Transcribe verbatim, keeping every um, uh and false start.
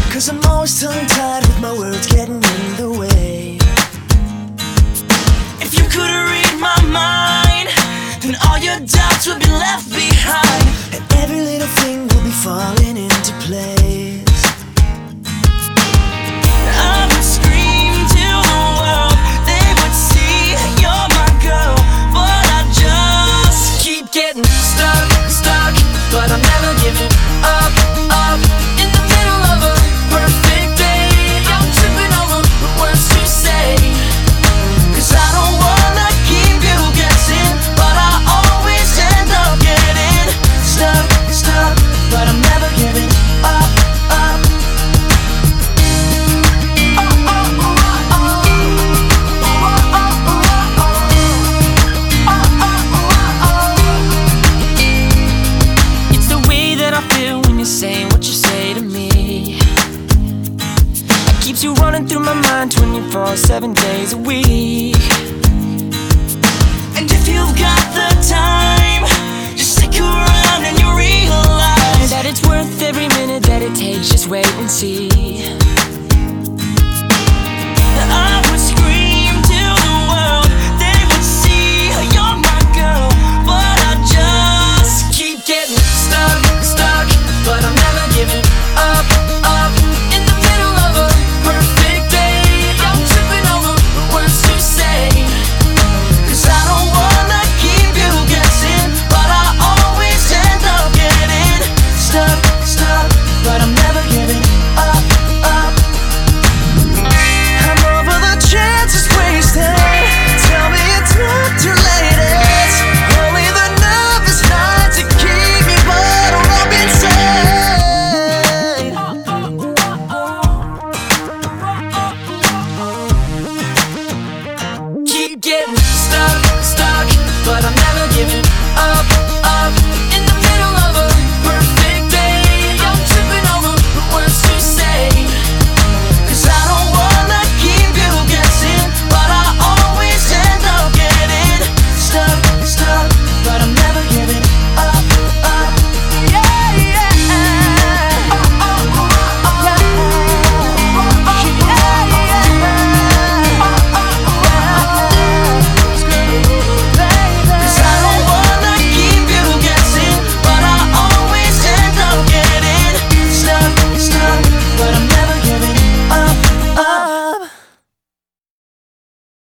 'cause I'm always tongue-tied with my words getting in the way. If you could read my mind, then all your doubts would be left behind, and every little thing will be falling into place. I would scream to the world, they would see you're my girl, but I just keep getting stuck, stuck, but I'm never giving up, up. In the middle of a perfect day, I'm tripping over the words to say, 'cause I don't wanna keep you guessing, but I always end up getting stuck, stuck, but I'm never giving up, up. It's the way that I feel when you're saying what you say to me. It keeps you running through my mind twenty-four seven days a week. And if you've got the time, just stick around and you realize that it's worth every minute that it takes. Just wait and see.